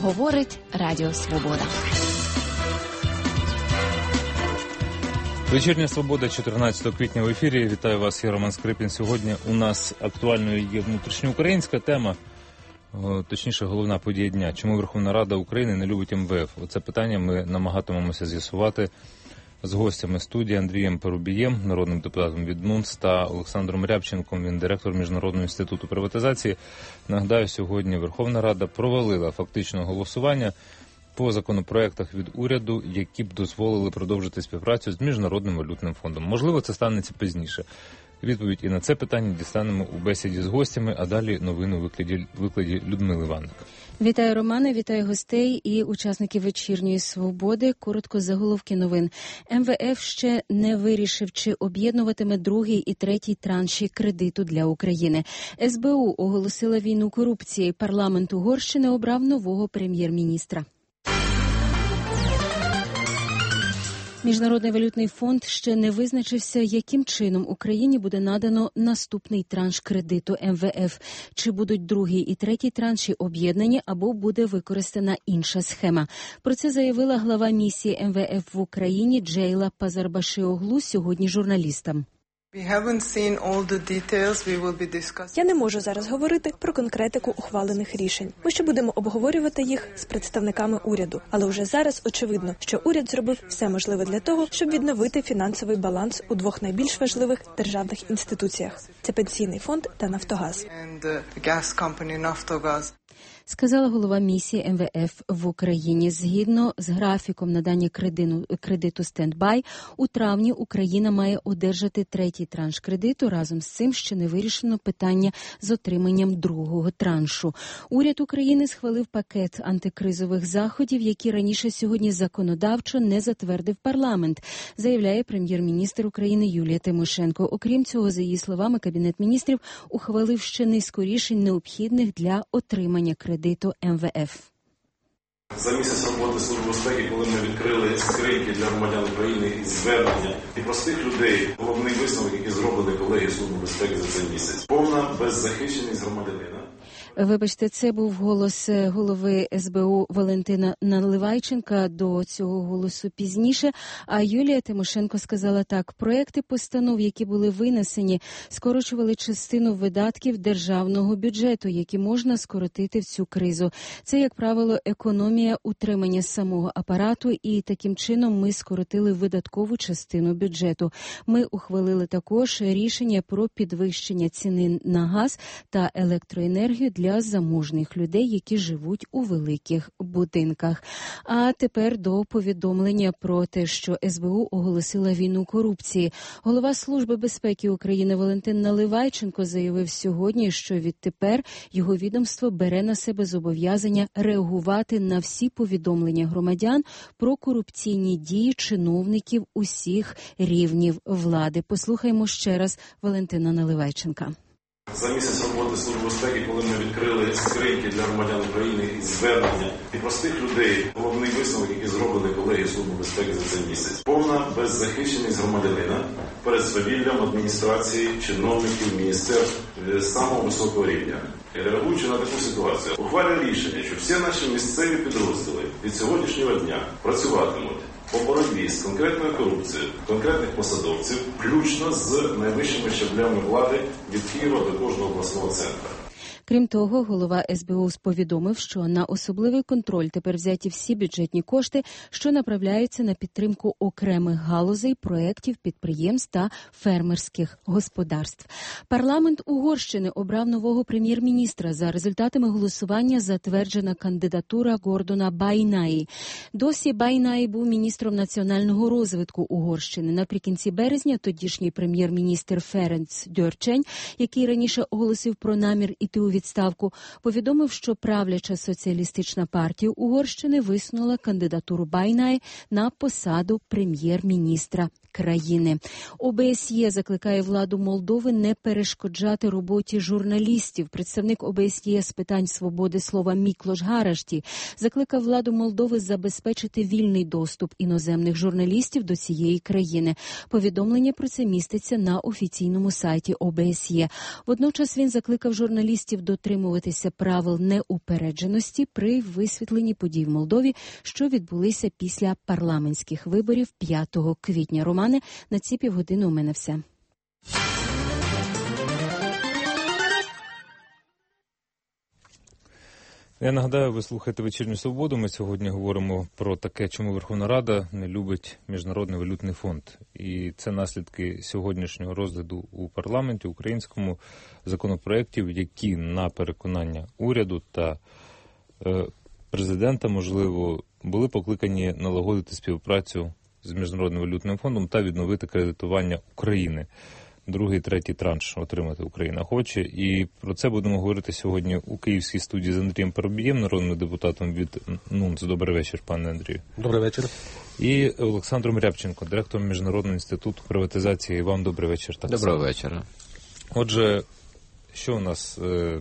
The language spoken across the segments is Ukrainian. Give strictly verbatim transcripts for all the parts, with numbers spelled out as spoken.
Говорить Радіо Свобода. Вечірня Свобода, чотирнадцятого квітня в ефірі. Вітаю вас, я Роман Скрипін. Сьогодні у нас актуальною є внутрішньоукраїнська тема, точніше головна подія дня. Чому Верховна Рада України не любить ем ве еф? Оце питання ми намагатимемося з'ясувати з гостями студії Андрієм Парубієм, народним депутатом від МУНЦ, та Олександром Рябченком, він директор Міжнародного інституту приватизації. Нагадаю, сьогодні Верховна Рада провалила фактично голосування по законопроектах від уряду, які б дозволили продовжити співпрацю з Міжнародним валютним фондом. Можливо, це станеться пізніше. Відповідь і на це питання дістанемо у бесіді з гостями, а далі новини у викладі, викладі Людмили Ванник. Вітаю, Романе, вітаю гостей і учасників вечірньої Свободи. Коротко заголовки новин. ем ве еф ще не вирішив, чи об'єднуватиме другий і третій транші кредиту для України. ес бе у оголосила війну корупції. Парламент Угорщини обрав нового прем'єр-міністра. Міжнародний валютний фонд ще не визначився, яким чином Україні буде надано наступний транш кредиту ем ве еф. Чи будуть другий і третій транші об'єднані, або буде використана інша схема. Про це заявила глава місії ем ве еф в Україні Джейла Пазарбашиоглу сьогодні журналістам. Я не можу зараз говорити про конкретику ухвалених рішень. Ми ще будемо обговорювати їх з представниками уряду. Але вже зараз очевидно, що уряд зробив все можливе для того, щоб відновити фінансовий баланс у двох найбільш важливих державних інституціях – це Пенсійний фонд та Нафтогаз. Сказала голова місії ем ве еф в Україні. Згідно з графіком надання кредиту, кредиту «Стендбай», у травні Україна має одержати третій транш кредиту. Разом з цим ще не вирішено питання з отриманням другого траншу. Уряд України схвалив пакет антикризових заходів, які раніше сьогодні законодавчо не затвердив парламент, заявляє прем'єр-міністр України Юлія Тимошенко. Окрім цього, за її словами, Кабінет міністрів ухвалив ще низку рішень, необхідних для отримання кредиту ем ве еф. За місяць роботи Служби безпеки, коли ми відкрили скриньки для громадян України із звернення і простих людей, головний висновок, який зробили колеги Служби безпеки за цей місяць. Повна беззахищеність громадянина. Вибачте, це був голос голови ес бе у Валентина Наливайченка. До цього голосу пізніше. А Юлія Тимошенко сказала так. Проекти постанов, які були винесені, скорочували частину видатків державного бюджету, які можна скоротити в цю кризу. Це, як правило, економія утримання самого апарату, і таким чином ми скоротили видаткову частину бюджету. Ми ухвалили також рішення про підвищення ціни на газ та електроенергію для для заможних людей, які живуть у великих будинках. А тепер до повідомлення про те, що ес бе у оголосила війну корупції. Голова Служби безпеки України Валентин Наливайченко заявив сьогодні, що відтепер його відомство бере на себе зобов'язання реагувати на всі повідомлення громадян про корупційні дії чиновників усіх рівнів влади. Послухаймо ще раз Валентина Наливайченка. За місяць роботи Служби безпеки, коли ми відкрили скриньки для громадян України із звернення і простих людей, головний висновок, який зробили колеги Служби безпеки за цей місяць. Повна беззахищеність громадянина перед свавіллям адміністрації, чиновників, міністерств самого високого рівня. Реагуючи на таку ситуацію, ухвалює рішення, що всі наші місцеві підрозділи від сьогоднішнього дня працюватимуть по боротьбі з конкретною корупцією конкретних посадовців, включно з найвищими щаблями влади від Києва до кожного обласного центру. Крім того, голова ес бе у повідомив, що на особливий контроль тепер взяті всі бюджетні кошти, що направляються на підтримку окремих галузей, проєктів, підприємств та фермерських господарств. Парламент Угорщини обрав нового прем'єр-міністра. За результатами голосування затверджена кандидатура Гордона Байнаї. Досі Байнаї був міністром національного розвитку Угорщини. Наприкінці березня тодішній прем'єр-міністр Ференц Дьорчень, який раніше оголосив про намір іти у відставку, повідомив, що правляча соціалістична партія Угорщини висунула кандидатуру Байнаї на посаду прем'єр-міністра країни. о бе ес є закликає владу Молдови не перешкоджати роботі журналістів. Представник о бе ес є з питань свободи слова Міклош Гарашті закликав владу Молдови забезпечити вільний доступ іноземних журналістів до цієї країни. Повідомлення про це міститься на офіційному сайті о бе ес є. Водночас він закликав журналістів до дотримуватися правил неупередженості при висвітленні подій в Молдові, що відбулися після парламентських виборів п'ятого квітня. Романе, на ці півгодини у мене все. Я нагадаю, ви слухаєте «Вечірню свободу». Ми сьогодні говоримо про таке, чому Верховна Рада не любить Міжнародний валютний фонд. І це наслідки сьогоднішнього розгляду у парламенті українському законопроєктів, які на переконання уряду та е, президента, можливо, були покликані налагодити співпрацю з Міжнародним валютним фондом та відновити кредитування України. Другий, третій транш отримати Україна хоче. І про це будемо говорити сьогодні у Київській студії з Андрієм Парубієм, народним депутатом від НУНЦ. Добрий вечір, пане Андрію. Добрий вечір. І Олександром Рябченко, директором Міжнародного інституту приватизації. І вам добрий вечір. Так Доброго само. вечора. Отже, що у нас е,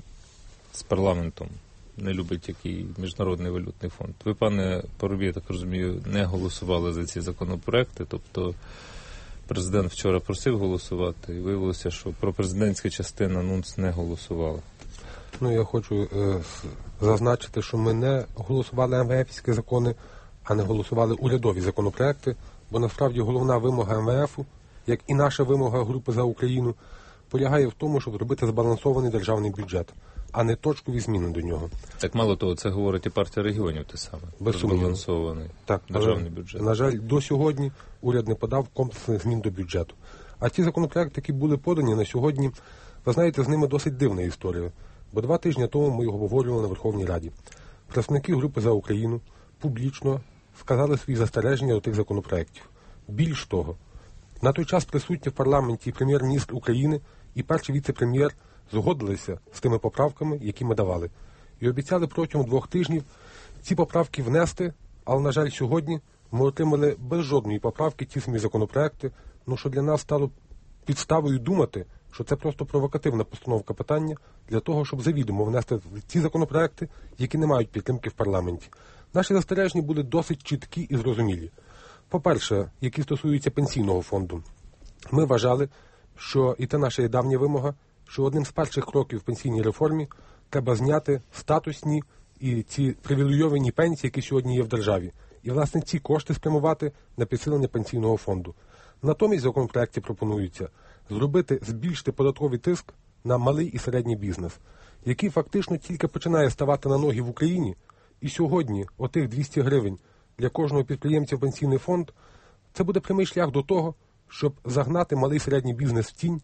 з парламентом не любить який Міжнародний валютний фонд? Ви, пане Парубій, я так розумію, не голосували за ці законопроекти, тобто президент вчора просив голосувати, і виявилося, що пропрезидентська частина НУНЦ не голосувала. Ну, я хочу е, зазначити, що ми не голосували ем ве ефівські закони, а не голосували урядові законопроекти, бо насправді головна вимога ем ве ефу, як і наша вимога групи «За Україну», полягає в тому, щоб зробити збалансований державний бюджет, а не точкові зміни до нього. Так мало того, це говорить і партія регіонів те саме. Збалансований так, державний бюджет. На жаль, до сьогодні уряд не подав комплексних змін до бюджету. А ті законопроекти, які були подані на сьогодні, ви знаєте, з ними досить дивна історія. Бо два тижні тому ми його обговорювали на Верховній Раді. Представники групи «За Україну» публічно сказали свої застереження до тих законопроєктів. Більш того, на той час присутні в парламенті і прем'єр-міністр України, і перший віце-прем'єр згодилися з тими поправками, які ми давали. І обіцяли протягом двох тижнів ці поправки внести, але, на жаль, сьогодні ми отримали без жодної поправки ті самі законопроекти, ну, що для нас стало підставою думати, що це просто провокативна постановка питання для того, щоб завідомо внести ці законопроекти, які не мають підтримки в парламенті. Наші застереження були досить чіткі і зрозумілі. По-перше, які стосуються пенсійного фонду. Ми вважали, що, і це наша давня вимога, що одним з перших кроків в пенсійній реформі треба зняти статусні і ці привілейовані пенсії, які сьогодні є в державі. І, власне, ці кошти спрямувати на підсилення пенсійного фонду. Натомість в законопроекті пропонується зробити, збільшити податковий тиск на малий і середній бізнес, який фактично тільки починає ставати на ноги в Україні. І сьогодні отих двісті гривень для кожного підприємця в пенсійний фонд – це буде прямий шлях до того, щоб загнати малий і середній бізнес в тінь.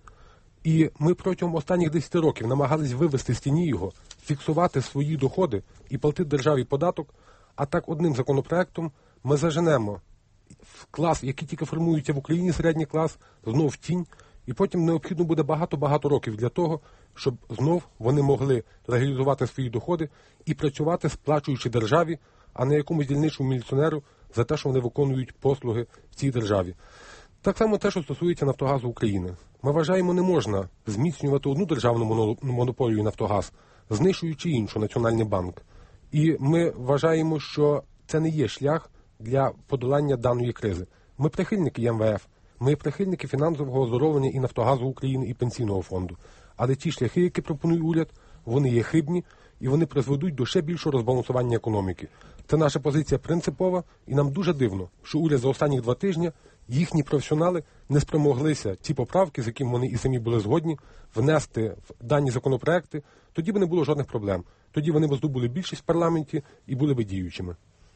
І ми протягом останніх десяти років намагались вивести з тіні його, фіксувати свої доходи і платити державі податок, а так одним законопроектом ми заженемо клас, який тільки формується в Україні, середній клас, знов в тінь, і потім необхідно буде багато-багато років для того, щоб знов вони могли легалізувати свої доходи і працювати, сплачуючи державі, а не якомусь дільничному міліціонеру за те, що вони виконують послуги в цій державі. Так само те, що стосується «Нафтогазу України». Ми вважаємо, не можна зміцнювати одну державну монополію «Нафтогаз», знищуючи іншу – Національний банк. І ми вважаємо, що це не є шлях для подолання даної кризи. Ми прихильники ем ве еф, ми прихильники фінансового оздоровлення і «Нафтогазу України», і Пенсійного фонду. Але ті шляхи, які пропонує уряд, вони є хибні, і вони призведуть до ще більшого розбалансування економіки. Це наша позиція принципова, і нам дуже дивно, що уряд за останні два тижні, їхні професіонали не спромоглися ці поправки, з якими вони і самі були згодні, внести в дані законопроекти. Тоді б не було жодних проблем. Тоді вони б здобули більшість в парламенті і були б діючими.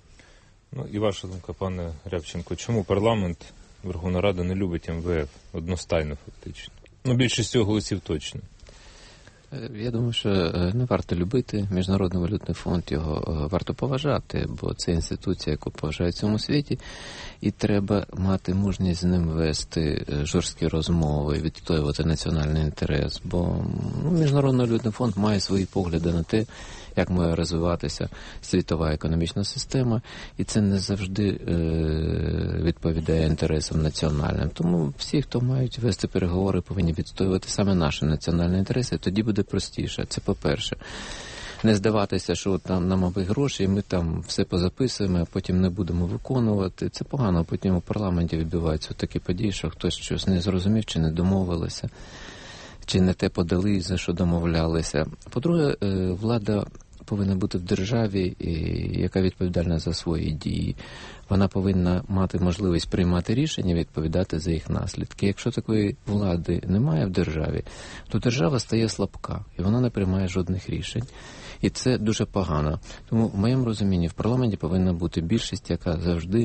Ну і ваша думка, пане Рябченко, чому парламент, Верховна Рада не любить ем ве еф одностайно фактично? Ну, більшість цього голосів точно. Я думаю, що не варто любити Міжнародний валютний фонд, його варто поважати, бо це інституція, яку поважають в цьому світі, і треба мати мужність з ним вести жорсткі розмови, відстоювати національний інтерес, бо ну, Міжнародний валютний фонд має свої погляди на те, як має розвиватися світова економічна система, і це не завжди е, відповідає інтересам національним. Тому всі, хто мають вести переговори, повинні відстоювати саме наші національні інтереси, тоді буде простіше. Це по-перше. Не здаватися, що там нам аби гроші, і ми там все позаписуємо, а потім не будемо виконувати. Це погано, потім у парламенті відбуваються такі події, що хтось щось не зрозумів чи не домовилися. чи не те подали, за що домовлялися. По-друге, влада повинна бути в державі, яка відповідальна за свої дії. Вона повинна мати можливість приймати рішення, відповідати за їх наслідки. Якщо такої влади немає в державі, то держава стає слабка, і вона не приймає жодних рішень. І це дуже погано. Тому, в моєму розумінні, в парламенті повинна бути більшість, яка завжди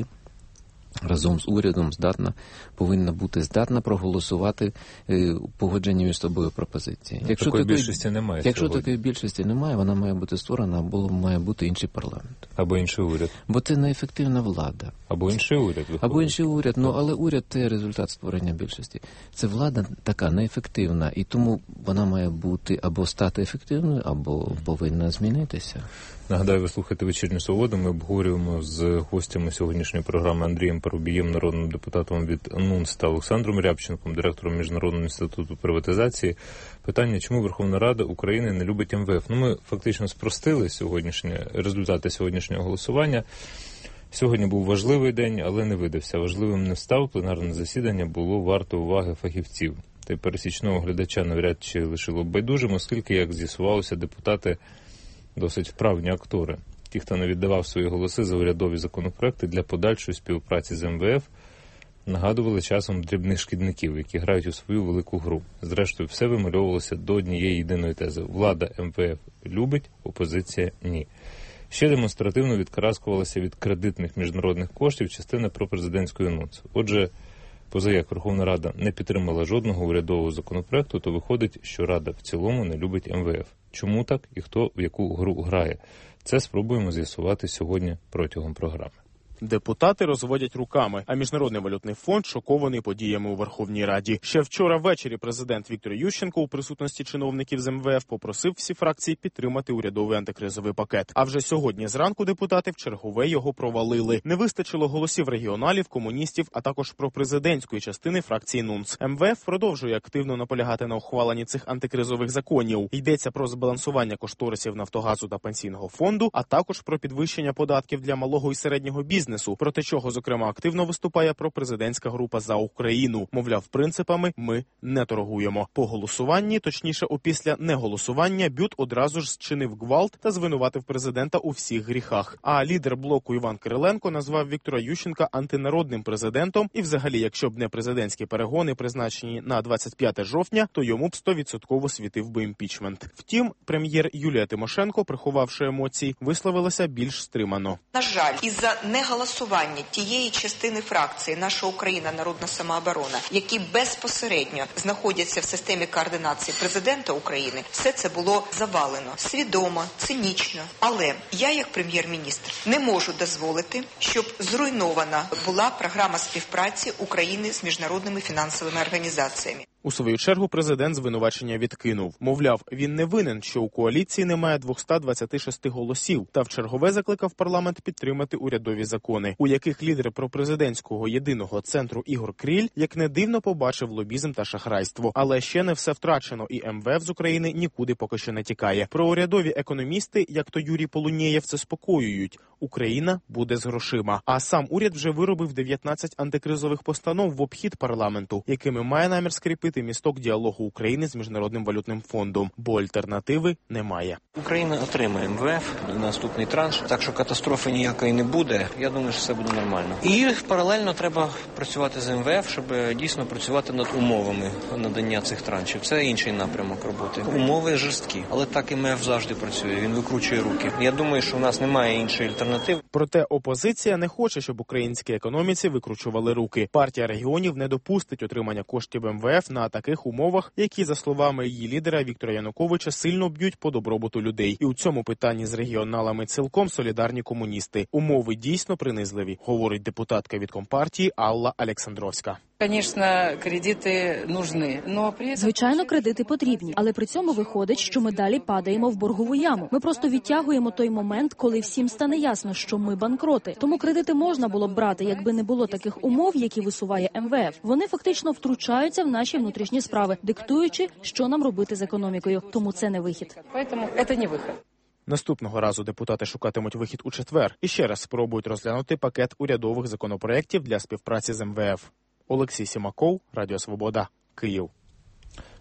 разом з урядом здатна, повинна бути здатна проголосувати е, погоджені між собою пропозиції. Якщо такої, такої більшості немає Якщо сьогодні. такої більшості немає, вона має бути створена, або має бути інший парламент. Або інший уряд. Бо це неефективна влада. Або інший уряд. Виходить. Або інший уряд, ну, але уряд – це результат створення більшості. Це влада така неефективна, і тому вона має бути або стати ефективною, або повинна змінитися. Нагадаю, ви слухаєте «Вечірню Свободу». Ми обговорюємо з гостями сьогоднішньої програми Андрієм Парубієм, народним депутатом від НУНС, та Олександром Рябченком, директором Міжнародного інституту приватизації. Питання, чому Верховна Рада України не любить ем ве еф. Ну, ми фактично спростили сьогоднішні результати сьогоднішнього голосування. Сьогодні був важливий день, але не видався. Важливим не став. Пленарне засідання було варто уваги фахівців. Та й пересічного глядача навряд чи лишило б байдужим, оскільки, як з'ясувалося, депутати досить вправні актори. Ті, хто не віддавав свої голоси за урядові законопроекти для подальшої співпраці з ем ве еф, нагадували часом дрібних шкідників, які грають у свою велику гру. Зрештою, все вимальовувалося до однієї єдиної тези. Влада ем ве еф любить, опозиція – ні. Ще демонстративно відкараскувалася від кредитних міжнародних коштів частина пропрезидентської НУНС. Отже, поза як Верховна Рада не підтримала жодного урядового законопроекту, то виходить, що Рада в цілому не любить ем ве еф. Чому так і хто в яку гру грає? Це спробуємо з'ясувати сьогодні протягом програми. Депутати розводять руками, а Міжнародний валютний фонд шокований подіями у Верховній Раді. Ще вчора ввечері президент Віктор Ющенко у присутності чиновників з ем ве еф попросив всі фракції підтримати урядовий антикризовий пакет. А вже сьогодні зранку депутати вчергове його провалили. Не вистачило голосів регіоналів, комуністів, а також пропрезидентської частини фракції НУНС. ем ве еф продовжує активно наполягати на ухваленні цих антикризових законів. Йдеться про збалансування кошторисів Нафтогазу та Пенсійного фонду, а також про підвищення податків для малого і середнього бізнесу. Проти чого, зокрема, активно виступає пропрезидентська група «За Україну». Мовляв, принципами ми не торгуємо. По голосуванні, точніше, опісля неголосування, БЮТ одразу ж зчинив гвалт та звинуватив президента у всіх гріхах. А лідер блоку Іван Кириленко назвав Віктора Ющенка антинародним президентом. І взагалі, якщо б не президентські перегони, призначені на двадцять п'яте жовтня, то йому б сто відсотків світив би імпічмент. Втім, прем'єр Юлія Тимошенко, приховавши емоції, висловилася більш стримано. На жаль, із-за неголосування голосування тієї частини фракції «Наша Україна. Народна самооборона», які безпосередньо знаходяться в системі координації президента України, все це було завалено. Свідомо, цинічно. Але я, як прем'єр-міністр, не можу дозволити, щоб зруйнована була програма співпраці України з міжнародними фінансовими організаціями. У свою чергу президент звинувачення відкинув. Мовляв, він не винен, що у коаліції немає двісті двадцять шість голосів, та вчергове закликав парламент підтримати урядові закони, у яких лідер пропрезидентського єдиного центру Ігор Кріль, як не дивно, побачив лобізм та шахрайство. Але ще не все втрачено, і ем ве еф з України нікуди поки що не тікає. Проурядові економісти, як то Юрій Полунєєв, це спокоюють. Україна буде з грошима. А сам уряд вже виробив дев'ятнадцять антикризових постанов в обхід парламенту, якими має намір скріпити місток діалогу України з Міжнародним валютним фондом, бо альтернативи немає. Україна отримає ем ве еф на наступний транш, так що катастрофи ніякої не буде. Я думаю, що все буде нормально. І паралельно треба працювати з ем ве еф, щоб дійсно працювати над умовами надання цих траншів. Це інший напрямок роботи. Умови жорсткі, але так ем ве еф завжди працює, він викручує руки. Я думаю, що у нас немає іншої альтернативи. Проте опозиція не хоче, щоб українській економіці викручували руки. Партія регіонів не допустить отримання коштів ем ве еф на таких умовах, які, за словами її лідера Віктора Януковича, сильно б'ють по добробуту людей. І у цьому питанні з регіоналами цілком солідарні комуністи. Умови дійсно принизливі, говорить депутатка від Компартії Алла Олександровська. Звісно, кредити нужны, но при цьому... Звичайно, кредити потрібні, але при цьому виходить, що ми далі падаємо в боргову яму. Ми просто відтягуємо той момент, коли всім стане ясно, що ми банкроти. Тому кредити можна було б брати, якби не було таких умов, які висуває ем ве еф. Вони фактично втручаються в наші внутрішні справи, диктуючи, що нам робити з економікою. Тому це не вихід. Тому це не вихід. Наступного разу депутати шукатимуть вихід у четвер і ще раз спробують розглянути пакет урядових законопроєктів для співпраці з ем ве еф. Олексій Сімаков, Радіо Свобода, Київ.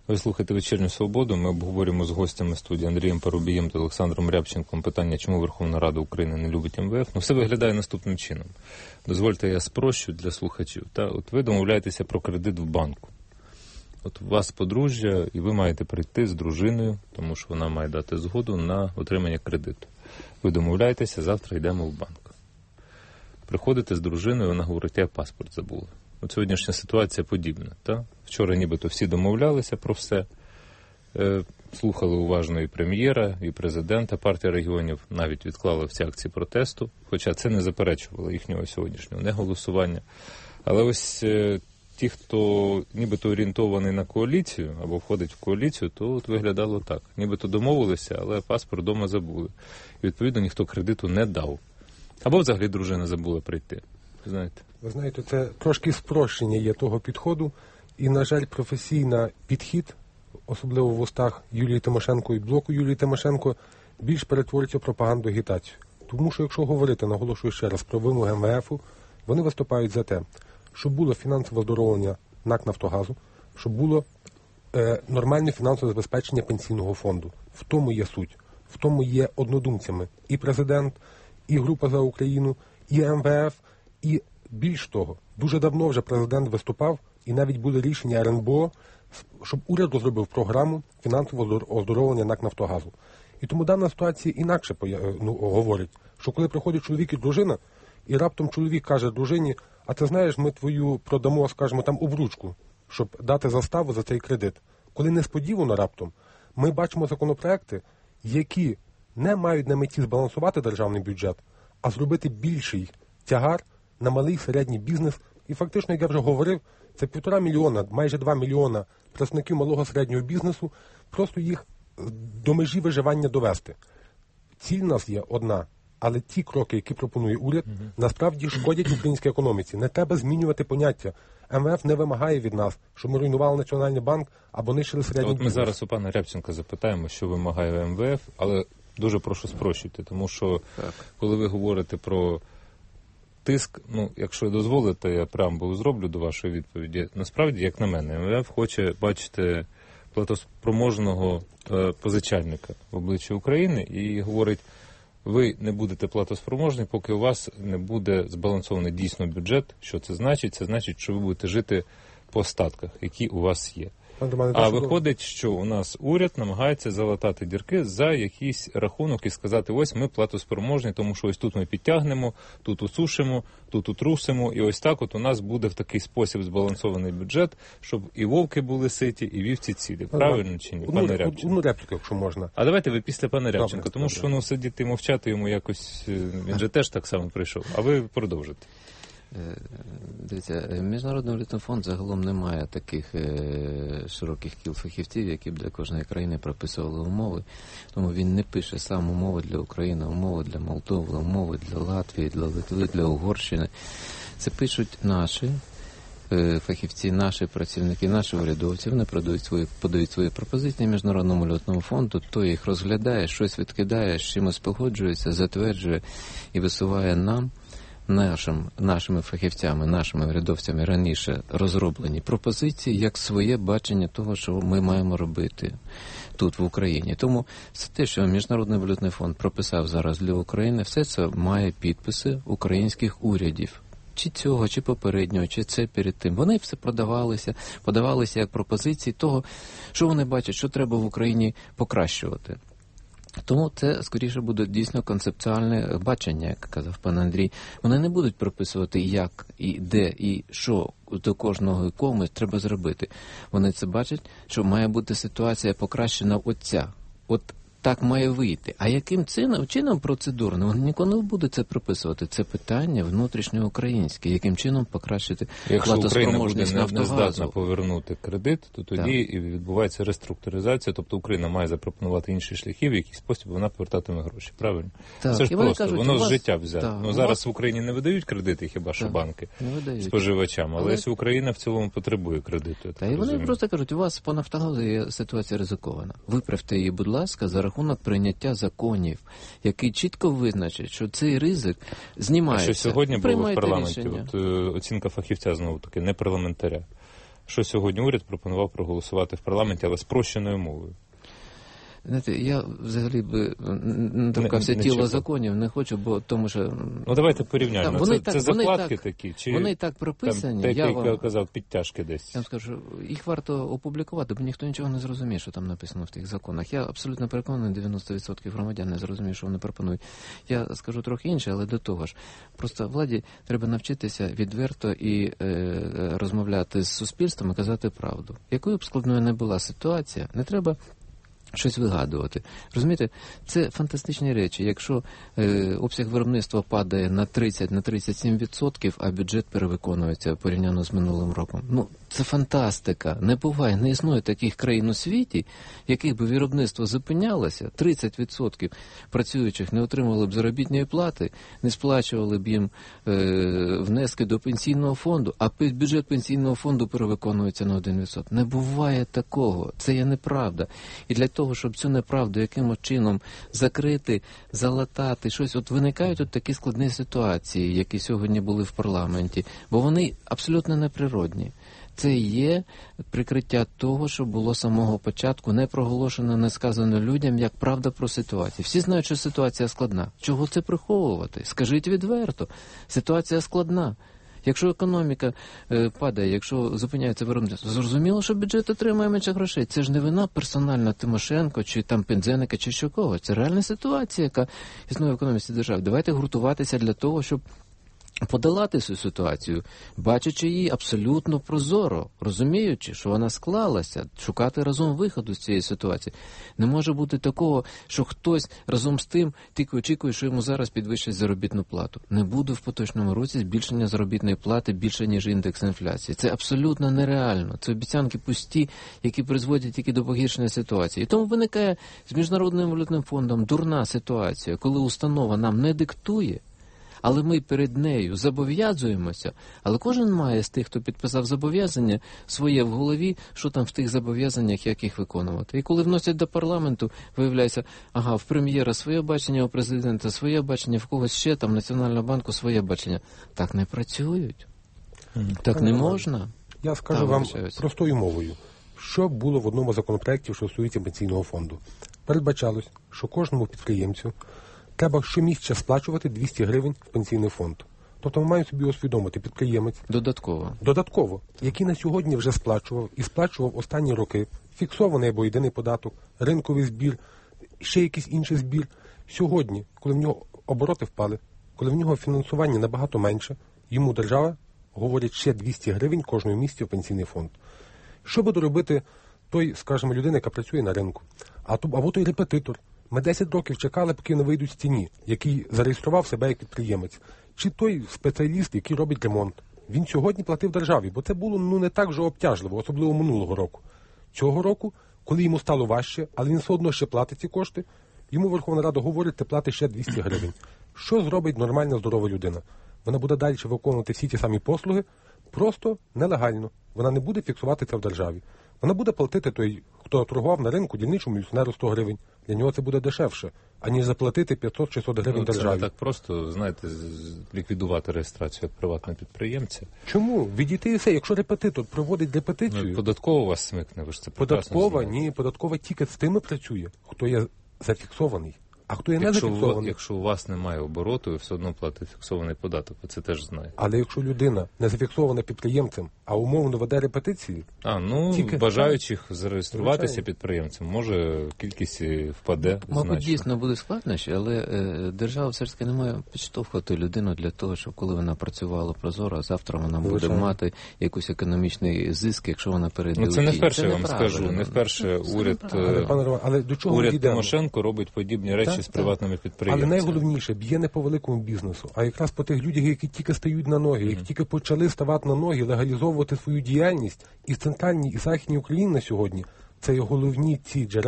Ви слухаєте «Вечірню свободу». Ми обговорюємо з гостями студії Андрієм Парубієм та Олександром Рябченком питання, чому Верховна Рада України не любить ем ве еф. Ну, все виглядає наступним чином. Дозвольте, я спрощу для слухачів. Та? От ви домовляєтеся про кредит в банку. От у вас подружжя, і ви маєте прийти з дружиною, тому що вона має дати згоду на отримання кредиту. Ви домовляєтеся, завтра йдемо в банк. Приходите з дружиною, вона говорить, я паспорт забула. От сьогоднішня ситуація подібна. Та? Вчора нібито всі домовлялися про все. Е, слухали уважно і прем'єра, і президента. Партія регіонів навіть відклала всі акції протесту, хоча це не заперечувало їхнього сьогоднішнього неголосування. Але ось е, ті, хто нібито орієнтований на коаліцію або входить в коаліцію, то от виглядало так. Нібито домовилися, але паспорт вдома забули. І, відповідно, ніхто кредиту не дав. Або взагалі дружина забула прийти. Знаєте. Ви знаєте, це трошки спрощення є того підходу. І, на жаль, професійний підхід, особливо в устах Юлії Тимошенко і блоку Юлії Тимошенко, більш перетворюється в пропаганду агітацію. Тому що, якщо говорити, наголошую ще раз, про вимоги ем ве ефу, вони виступають за те, щоб було фінансове оздоровлення НАК «Нафтогазу», щоб було е, нормальне фінансове забезпечення пенсійного фонду. В тому є суть. В тому є однодумцями і президент, і Група за Україну, і ем ве еф, і більш того, дуже давно вже президент виступав, і навіть були рішення ер ен бе о, щоб уряд розробив програму фінансового оздоровлення НАК «Нафтогазу». І тому дана ситуація інакше ну, говорить, що коли приходить чоловік і дружина, і раптом чоловік каже дружині, а ти знаєш, ми твою продамо, скажімо, там обручку, щоб дати заставу за цей кредит. Коли несподівано раптом, ми бачимо законопроекти, які не мають на меті збалансувати державний бюджет, а зробити більший тягар на малий середній бізнес. І фактично, як я вже говорив, це півтора мільйона, майже два мільйона представників малого середнього бізнесу, просто їх до межі виживання довести. Ціль у нас є одна, але ті кроки, які пропонує уряд, угу. насправді шкодять українській економіці. Не треба змінювати поняття. ем ве еф не вимагає від нас, щоб ми руйнували Національний банк або нищили середній От бізнес. Ми зараз у пана Рябченка запитаємо, що вимагає ем ве еф, але дуже прошу спрощуйте, тому що так. коли ви говорите про тиск, ну, якщо дозволите, я преамбулу зроблю до вашої відповіді. Насправді, як на мене, ем ве еф хоче бачити платоспроможного е, позичальника в обличчі України і говорить, ви не будете платоспроможні, поки у вас не буде збалансований дійсно бюджет. Що це значить? Це значить, що ви будете жити по статках, які у вас є. А виходить, що у нас уряд намагається залатати дірки за якийсь рахунок і сказати, ось ми платоспроможні, тому що ось тут ми підтягнемо, тут усушимо, тут утрусимо, і ось так от у нас буде в такий спосіб збалансований бюджет, щоб і вовки були ситі, і вівці цілі. Правильно чи ні, пане Рябченко? Одну репліку, якщо можна. А давайте ви після пана Рябченка, добре, тому добре. що ну, сидіти і мовчати йому якось, він же теж так само прийшов. А ви продовжите. Дивіться, Міжнародний валютний фонд загалом не має таких е, широких кіл фахівців, які б для кожної країни прописували умови. Тому він не пише сам умови для України, умови для Молдови, умови для Латвії, для Литви, для Угорщини. Це пишуть наші е, фахівці, наші працівники, наші урядовці. Вони подають свої, подають свої пропозиції Міжнародному валютному фонду, той їх розглядає, щось відкидає, з чимось погоджується, затверджує і висуває нам, Нашим, нашими фахівцями, нашими урядовцями раніше розроблені пропозиції як своє бачення того, що ми маємо робити тут, в Україні. Тому все те, що Міжнародний валютний фонд прописав зараз для України, все це має підписи українських урядів. Чи цього, чи попереднього, чи це перед тим. Вони все продавалися, подавалися як пропозиції того, що вони бачать, що треба в Україні покращувати. Тому це, скоріше, буде дійсно концептуальне бачення, як казав пан Андрій. Вони не будуть прописувати, як, і де, і що до кожного комусь треба зробити. Вони це бачать, що має бути ситуація покращена оця. От так має вийти. А яким чином, чином процедурно? Вони ніколи не будуть це прописувати. Це питання внутрішньоукраїнське. Яким чином покращити платоспроможність Нафтогазу? Якщо Україна буде не здатна повернути кредит, то тоді так. і відбувається реструктуризація. Тобто Україна має запропонувати інші шляхи, в який спосіб вона повертатиме гроші. Правильно? Так. Це ж і просто, кажуть, воно вас... з життя взяти. Так. Ну, зараз вас... в Україні не видають кредити, хіба що банки споживачам. Але, але Україна в цілому потребує кредиту. Та, і вони просто кажуть, у вас по Нафтогазу є ситуація ризикована. Виправте її, будь ласка, за рахунок прийняття законів, який чітко визначить, що цей ризик знімається. А що сьогодні було в парламенті? Рішення. От, оцінка фахівця, знову таки, не парламентаря. що сьогодні уряд пропонував проголосувати в парламенті, але спрощеною мовою. Знаєте, я взагалі би не торкався тіла чекав. законів, не хочу, бо тому що... Ну, давайте порівняємо. Вони це так, це закладки так, такі? Чи вони так прописані. Там, я як вам, я казав, підтяжки десь? Я вам скажу, їх варто опублікувати, бо ніхто нічого не зрозуміє, що там написано в тих законах. Я абсолютно переконаний, дев'яносто відсотків громадян не зрозуміють, що вони пропонують. Я скажу трохи інше, але до того ж. Просто владі треба навчитися відверто і е, розмовляти з суспільством і казати правду. Якою б складною не була ситуація, не треба щось вигадувати. Розумієте, це фантастичні речі. Якщо е, обсяг виробництва падає на тридцять на тридцять сім відсотків, а бюджет перевиконується порівняно з минулим роком. Ну, це фантастика. Не буває, не існує таких країн у світі, яких би виробництво зупинялося, тридцять відсотків працюючих не отримували б заробітної плати, не сплачували б їм е, внески до пенсійного фонду, а бюджет пенсійного фонду перевиконується на один відсоток. Не буває такого. Це є неправда. І для того, щоб цю неправду якимось чином закрити, залатати, щось, от виникають от такі складні ситуації, які сьогодні були в парламенті, бо вони абсолютно неприродні. Це є прикриття того, що було з самого початку не проголошено, не сказано людям, як правда про ситуацію. Всі знають, що ситуація складна. Чого це приховувати? Скажіть відверто. Ситуація складна. Якщо економіка е, падає, якщо зупиняється виробництво, зрозуміло, що бюджет отримує менше грошей. Це ж не вина персональна Тимошенко, чи там Пензеника, чи що кого. Це реальна ситуація, яка існує в економіці держави. Давайте гуртуватися для того, щоб подолати цю ситуацію, бачачи її абсолютно прозоро, розуміючи, що вона склалася, шукати разом виходу з цієї ситуації. Не може бути такого, що хтось разом з тим тільки очікує, що йому зараз підвищать заробітну плату. Не буде в поточному році збільшення заробітної плати більше, ніж індекс інфляції. Це абсолютно нереально. Це обіцянки пусті, які призводять тільки до погіршення ситуації. І тому виникає з Міжнародним валютним фондом дурна ситуація, коли установа нам не диктує, але ми перед нею зобов'язуємося, але кожен має з тих, хто підписав зобов'язання, своє в голові, що там в тих зобов'язаннях, як їх виконувати. І коли вносять до парламенту, виявляється, ага, в прем'єра своє бачення, у президента своє бачення, в когось ще, там, Національного банку своє бачення. Так не працюють. Mm. Так не можна. Я скажу так, вам вибачаюся. Простою мовою. Що було в одному з законопроєктів, що стосується пенсійного фонду? Передбачалось, що кожному підприємцю треба щомісяця сплачувати двісті гривень в пенсійний фонд. Тобто ми маємо собі усвідомити, підприємець. Додатково. Додатково. Який на сьогодні вже сплачував і сплачував останні роки. Фіксований або єдиний податок, ринковий збір, ще якийсь інший збір. Сьогодні, коли в нього обороти впали, коли в нього фінансування набагато менше, йому держава говорить ще двісті гривень кожного місяця в пенсійний фонд. Що буде робити той, скажімо, людина, яка працює на ринку? А то, або той репетитор. Ми десять років чекали, поки не вийдуть з тіні, який зареєстрував себе як підприємець. Чи той спеціаліст, який робить ремонт. Він сьогодні платив державі, бо це було ну не так вже обтяжливо, особливо минулого року. Цього року, коли йому стало важче, але він все одно ще платить ці кошти, йому Верховна Рада говорить, ти платиш ще двісті гривень. Що зробить нормальна, здорова людина? Вона буде далі виконувати всі ті самі послуги, просто нелегально. Вона не буде фіксувати це в державі. Вона буде платити той, хто торгував на ринку, дільничому міліціонеру сто гривень. Для нього це буде дешевше, аніж заплатити п'ятсот-шістсот гривень ну, це державі. Це не так просто, знаєте, ліквідувати реєстрацію як приватного підприємця. Чому? Відійти і все. Якщо репетитор проводить репетицію... Ну, податкова вас смикне, ви ж це Податкова? Ні, податкова тільки з тими працює, хто є зафіксований. А хто є не зафіксований? Якщо у вас немає обороту, ви все одно платите фіксований податок, ви це теж знаєте. Але якщо людина не зафіксована підприємцем, а умовно веде репетиції... А, ну, тільки... бажаючих зареєструватися Звичайно. підприємцем, може кількість впаде Мабуть, значно. дійсно буде складнощі, але е, держава все ж таки не має підштовхувати людину для того, щоб коли вона працювала прозоро, а завтра вона буде Звичайно. мати якийсь економічний зиск, якщо вона перейде ну, це у не дії. вперше, я вам скажу, не вперше ну, уряд, але, пане, але до чого уряд Тимошенко робить подібні речі так, з приватними підприємцями. Але найголовніше, б'є не по великому бізнесу, а якраз по тих людях, які тільки стають на ноги, які mm-hmm. тільки почали ставати на ноги, легалізовувати свою діяльність. І в центральній, і західній Україні на сьогодні це є головні ці джерела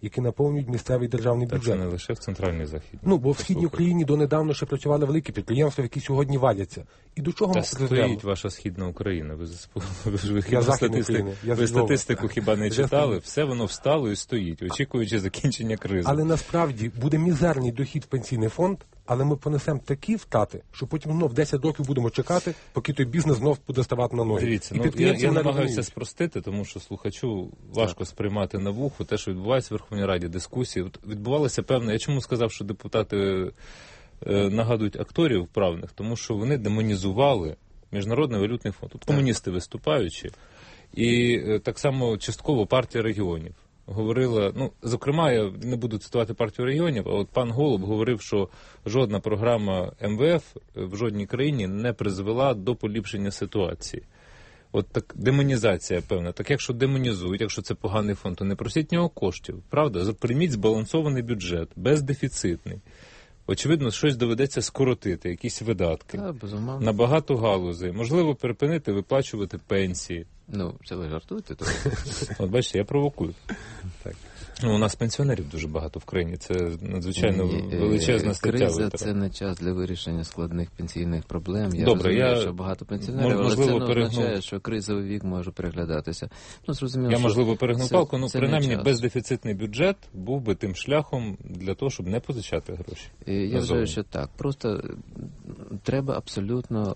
які наповнюють місцевий державний Та бюджет. це не лише в центральній західній. Ну, бо в Східній Україні донедавна ще працювали великі підприємства, які сьогодні валяться. І до чого Та ми стоїть призвемо? ваша Східна Україна. Ви, ви, ви, ви, Я статистик, України. Я ви з Львова. статистику хіба не читали? Все воно встало і стоїть, очікуючи закінчення кризи. Але насправді буде мізерний дохід в пенсійний фонд, але ми понесемо такі втрати, що потім знов десять років будемо чекати, поки той бізнес знов буде ставати на ноги. Дивіться, І ну, я, підприємці я не намагаюся розуміють. спростити, тому що слухачу важко сприймати на вухо те, що відбувається в Верховній Раді, дискусії. От відбувалося певне, я чому сказав, що депутати е, нагадують акторів вправних, тому що вони демонізували Міжнародний валютний фонд. Тут комуністи виступаючи, і е, так само частково партія регіонів говорила, ну, зокрема, я не буду цитувати партію регіонів, а от пан Голуб говорив, що жодна програма ем ве еф в жодній країні не призвела до поліпшення ситуації. От так демонізація певна. Так якщо демонізують, якщо це поганий фонд, то не просіть нього коштів. Правда? Прийміть збалансований бюджет, бездефіцитний. Очевидно, щось доведеться скоротити, якісь видатки. Так, безумовно. На багато галузей. Можливо, припинити виплачувати пенсії. Ну, це ви жартуєте? То... От бачите, я провокую. Так. Ну, у нас пенсіонерів дуже багато в країні. Це надзвичайно Ні, величезна стаття. Криза – це не час для вирішення складних пенсійних проблем. Я Добре, розумію, я, що багато пенсіонерів, але це не означає, що кризовий вік може переглядатися. Ну, зрозуміло, я, що можливо, перегнув це, палку, ну, це принаймні, бездефіцитний бюджет був би тим шляхом для того, щоб не позичати гроші. Я вважаю, що так. Просто треба абсолютно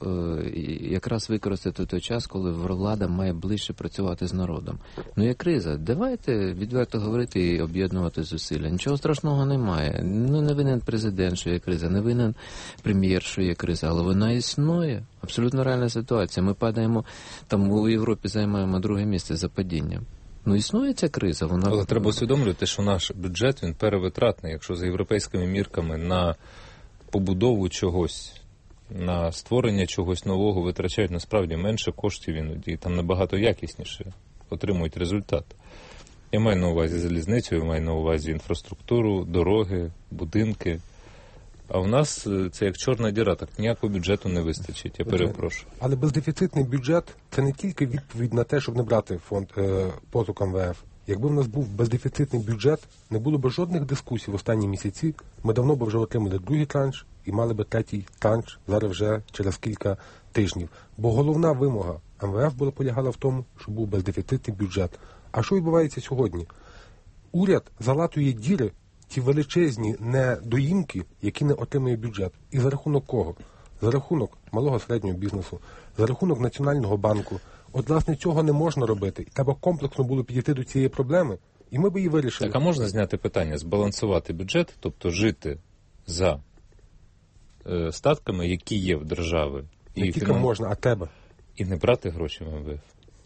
якраз використати той час, коли влада має ближче працювати з народом. Ну, є криза. Давайте відверто говорити і об'єднувати зусилля. Нічого страшного немає. Ну, не винен президент, що є криза, не винен прем'єр, що є криза, але вона існує. Абсолютно реальна ситуація. Ми падаємо, там у Європі займаємо друге місце за падінням. Ну, існує ця криза. Вона... Але треба усвідомлювати, що наш бюджет, він перевитратний. Якщо за європейськими мірками на побудову чогось, на створення чогось нового витрачають насправді менше коштів іноді, і там набагато якісніше отримують результат. Я маю на увазі залізницю, я маю на увазі інфраструктуру, дороги, будинки. А у нас це як чорна діра, так ніякого бюджету не вистачить, я перепрошую. Але бездефіцитний бюджет – це не тільки відповідь на те, щоб не брати фонд е, позик ем ве еф. Якби в нас був бездефіцитний бюджет, не було б жодних дискусій в останні місяці, ми давно б вже отримали другий транш і мали б третій транш зараз вже через кілька тижнів. Бо головна вимога ем ве еф була полягала в тому, щоб був бездефіцитний бюджет. А що відбувається сьогодні? Уряд залатує діри, ті величезні недоїмки, які не отримує бюджет. І за рахунок кого? За рахунок малого середнього бізнесу, за рахунок Національного банку. От, власне, цього не можна робити. І треба комплексно було підійти до цієї проблеми, і ми б її вирішили. Так, а можна зняти питання, збалансувати бюджет, тобто жити за е, статками, які є в держави. Не тільки фінанс... можна, а треба. І не брати гроші в ем ве еф.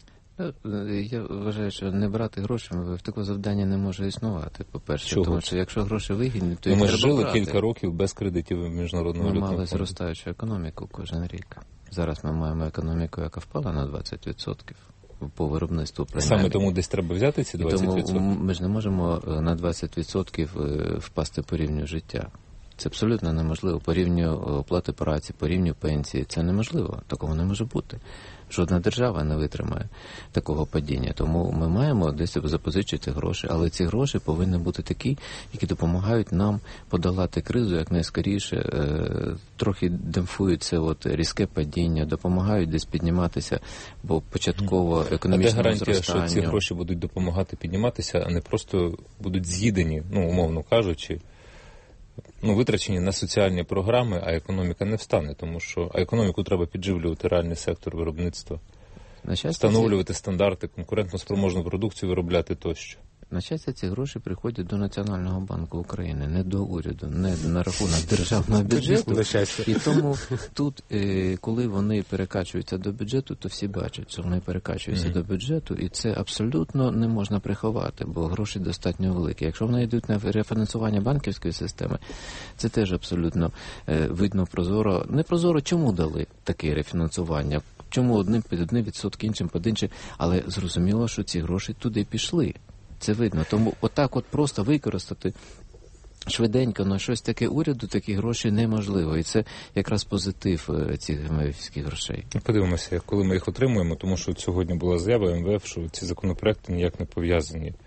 Я вважаю, що не брати гроші в такого завдання не може існувати, по-перше. Чого? Тому що якщо гроші вигідні, то ну, їх ми треба жили брати. кілька років без кредитів в Міжнародному валютному фонді. Ми мали зростаючу економіку кожен рік. Зараз ми маємо економіку, яка впала на двадцять відсотків по виробництву. Принаймні. Саме тому десь треба взяти ці двадцять відсотків? Тому ми ж не можемо на двадцять відсотків впасти по рівню життя. Це абсолютно неможливо. По рівню оплати праці, по рівню пенсії. Це неможливо. Такого не може бути. Жодна держава не витримає такого падіння. Тому ми маємо десь запозичити гроші, але ці гроші повинні бути такі, які допомагають нам подолати кризу якнайскоріше, е, трохи демпфують це от різке падіння, допомагають десь підніматися, бо початково економічному зростанню. А де гарантія, зростанню... що ці гроші будуть допомагати підніматися, а не просто будуть з'їдені, ну, умовно кажучи, ну, витрачені на соціальні програми, а економіка не встане, тому що а економіку треба підживлювати, реальний сектор виробництва, встановлювати стандарти, конкурентно-спроможну продукцію виробляти тощо. На щастя, ці гроші приходять до Національного банку України, не до уряду, не на рахунок державного бюджету. І тому тут, коли вони перекачуються до бюджету, то всі бачать, що вони перекачуються mm-hmm. до бюджету, і це абсолютно не можна приховати, бо гроші достатньо великі. Якщо вони йдуть на рефінансування банківської системи, це теж абсолютно видно прозоро. Не прозоро, чому дали таке рефінансування? Чому одним під одним відсотки, іншим під іншим? Але зрозуміло, що ці гроші туди пішли. Це видно. Тому отак от просто використати швиденько на щось таке уряду такі гроші неможливо. І це якраз позитив цих ем ве ефських грошей. Подивимося, коли ми їх отримуємо, тому що сьогодні була заява ем ве еф, що ці законопроекти ніяк не пов'язані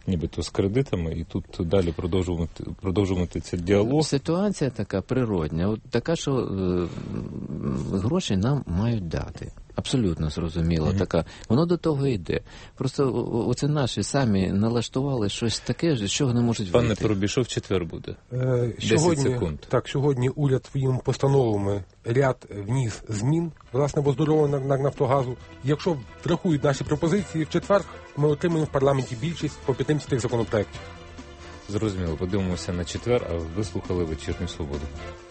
нібито з кредитами, і тут далі продовжувати, продовжувати цей діалог. Ситуація така природня, от така, що е, гроші нам мають дати. Абсолютно зрозуміло. Mm-hmm. Така. Воно до того йде. Просто оце наші самі налаштували щось таке, з чого не можуть Пане вийти. Пане Парубій, в четвер буде? Е, десять сьогодні, секунд. Так, сьогодні уряд своїми постановами ряд вніс змін, власне, в оздоровлення Нафтогазу. Якщо врахують наші пропозиції, в четвер ми отримаємо в парламенті більшість по підтримці тих законопроєктів. Зрозуміло. Подивимося на четвер, а ви слухали «Вечірню Свободу».